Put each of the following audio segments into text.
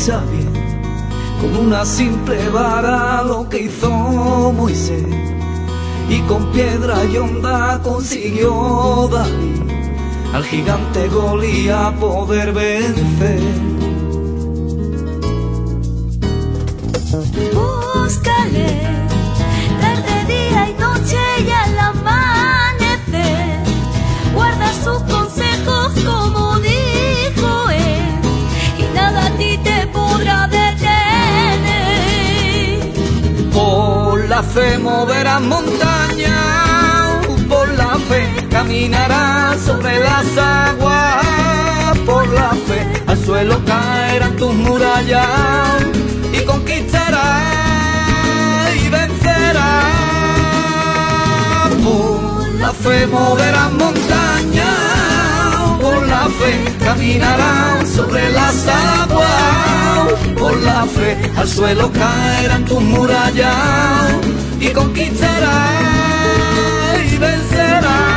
piensa bien, con una simple vara lo que hizo Moisés, y con piedra y honda consiguió David al gigante Golías poder vencer. Búscale tarde, día y noche y al amanecer, guarda sus consejos como dijo él, y nada a ti te podrá detener. Por la fe moverás montañas, por la fe caminarás sobre las aguas, por la fe al suelo caerán tus murallas y conquistarás y vencerás. Por la fe moverás montañas, por la fe caminarás sobre las aguas, por la fe al suelo caerán tus murallas y conquistarás y vencerás.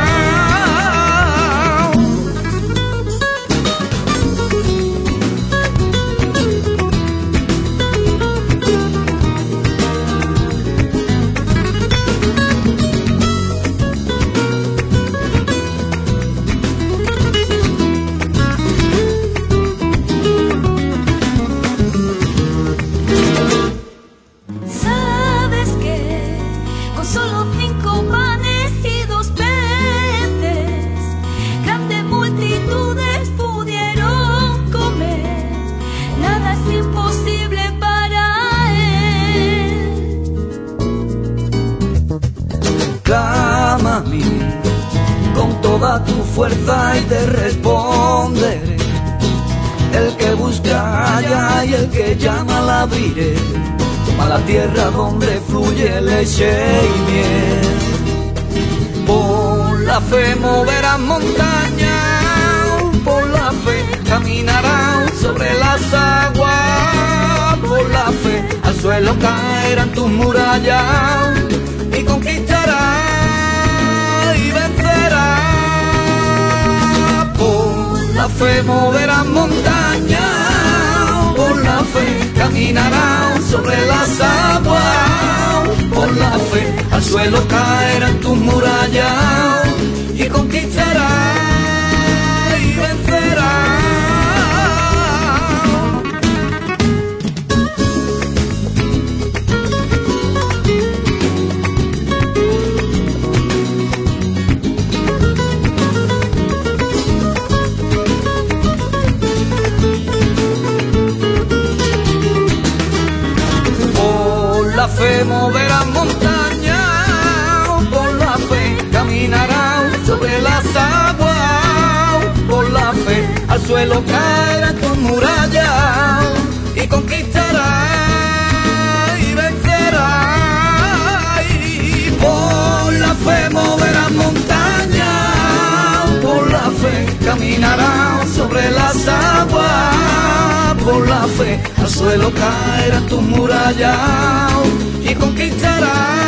Clama a mí con toda tu fuerza y te responderé. El que busca halla y el que llama la abriré. Toma la tierra donde fluye leche y miel. Por la fe moverás montañas, por la fe caminarás sobre las aguas, por la fe al suelo caerán tus murallas y conquistarás y vencerás. Por la fe moverás montañas, por la fe caminarás sobre las aguas, por la fe al suelo caerán tus murallas y conquistarás y vencerás. Por la fe moverás montañas, por la fe caminarás sobre las aguas, por la fe al suelo caerán tus murallas y conquistarás y vencerás. Y por la fe moverás montañas, por la fe caminarás sobre las aguas, por la fe al suelo caerán tus murallas y conquistarás